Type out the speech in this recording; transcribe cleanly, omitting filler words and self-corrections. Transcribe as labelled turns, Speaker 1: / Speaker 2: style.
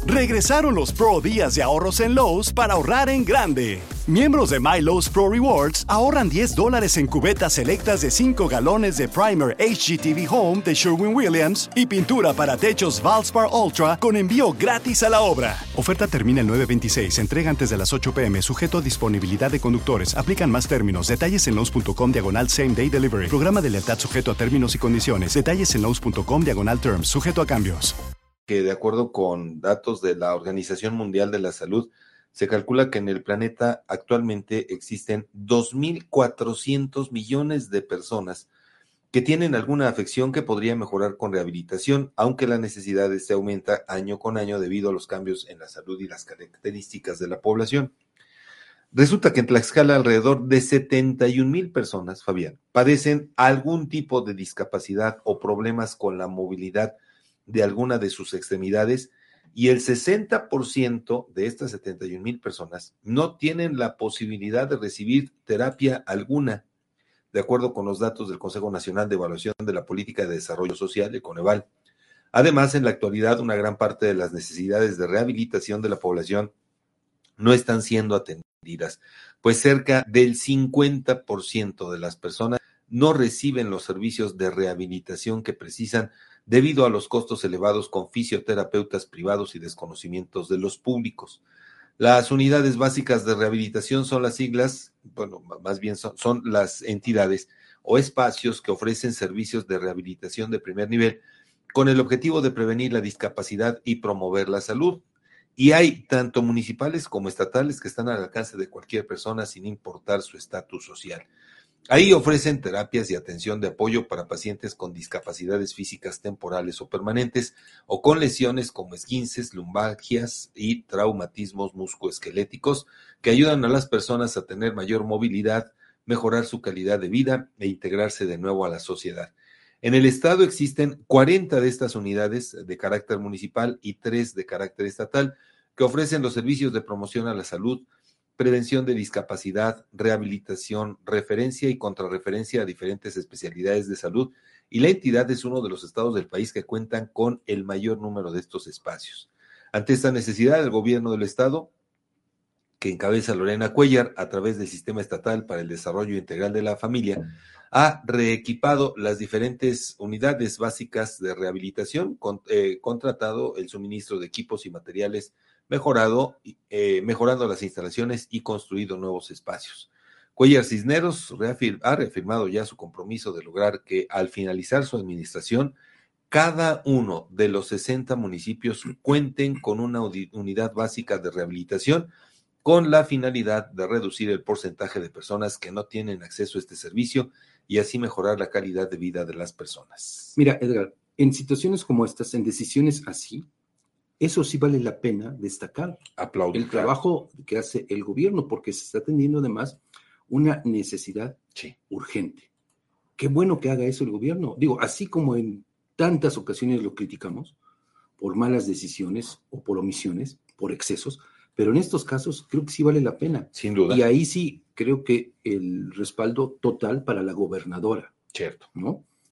Speaker 1: Regresaron los Pro Días de ahorros en Lowe's para ahorrar en grande. Miembros de My Lowe's Pro Rewards ahorran $10 en cubetas selectas de 5 galones de primer HGTV Home de Sherwin-Williams y pintura para techos Valspar Ultra con envío gratis a la obra. Oferta termina el 9/26. Entrega antes de las 8 p.m. Sujeto a disponibilidad de conductores. Aplican más términos. Detalles en Lowe's.com/Same Day Delivery. Programa de lealtad sujeto a términos y condiciones. Detalles en Lowe's.com/Terms. Sujeto a cambios.
Speaker 2: Que de acuerdo con datos de la Organización Mundial de la Salud, se calcula que en el planeta actualmente existen 2.400 millones de personas que tienen alguna afección que podría mejorar con rehabilitación, aunque la necesidad de este aumenta año con año debido a los cambios en la salud y las características de la población. Resulta que en Tlaxcala alrededor de 71,000 personas, Fabián, padecen algún tipo de discapacidad o problemas con la movilidad de alguna de sus extremidades, y el 60% de estas 71,000 personas no tienen la posibilidad de recibir terapia alguna, de acuerdo con los datos del Consejo Nacional de Evaluación de la Política de Desarrollo Social, el Coneval. Además, en la actualidad, una gran parte de las necesidades de rehabilitación de la población no están siendo atendidas, pues cerca del 50% de las personas no reciben los servicios de rehabilitación que precisan debido a los costos elevados con fisioterapeutas privados y desconocimientos de los públicos. Las unidades básicas de rehabilitación son las siglas, bueno, más bien son las entidades o espacios que ofrecen servicios de rehabilitación de primer nivel con el objetivo de prevenir la discapacidad y promover la salud. Y hay tanto municipales como estatales que están al alcance de cualquier persona sin importar su estatus social. Ahí ofrecen terapias y atención de apoyo para pacientes con discapacidades físicas temporales o permanentes o con lesiones como esguinces, lumbalgias y traumatismos musculoesqueléticos que ayudan a las personas a tener mayor movilidad, mejorar su calidad de vida e integrarse de nuevo a la sociedad. En el estado existen 40 de estas unidades de carácter municipal y 3 de carácter estatal que ofrecen los servicios de promoción a la salud, prevención de discapacidad, rehabilitación, referencia y contrarreferencia a diferentes especialidades de salud, y la entidad es uno de los estados del país que cuentan con el mayor número de estos espacios. Ante esta necesidad, el gobierno del estado, que encabeza Lorena Cuellar, a través del Sistema Estatal para el Desarrollo Integral de la Familia, ha reequipado las diferentes unidades básicas de rehabilitación, contratado el suministro de equipos y materiales, mejorando las instalaciones y construido nuevos espacios. Cuellar Cisneros ha reafirmado ya su compromiso de lograr que al finalizar su administración, cada uno de los 60 municipios cuenten con una unidad básica de rehabilitación con la finalidad de reducir el porcentaje de personas que no tienen acceso a este servicio y así mejorar la calidad de vida de las personas.
Speaker 3: Mira, Edgar, en situaciones como estas, en decisiones así, eso sí vale la pena destacar.
Speaker 2: Aplaudir
Speaker 3: el trabajo que hace el gobierno, porque se está atendiendo además una necesidad urgente. Qué bueno que haga eso el gobierno. Digo, así como en tantas ocasiones lo criticamos por malas decisiones o por omisiones, por excesos, pero en estos casos creo que sí vale la pena.
Speaker 2: Sin duda.
Speaker 3: Y ahí sí creo que el respaldo total para la gobernadora.
Speaker 2: Cierto.
Speaker 3: ¿No?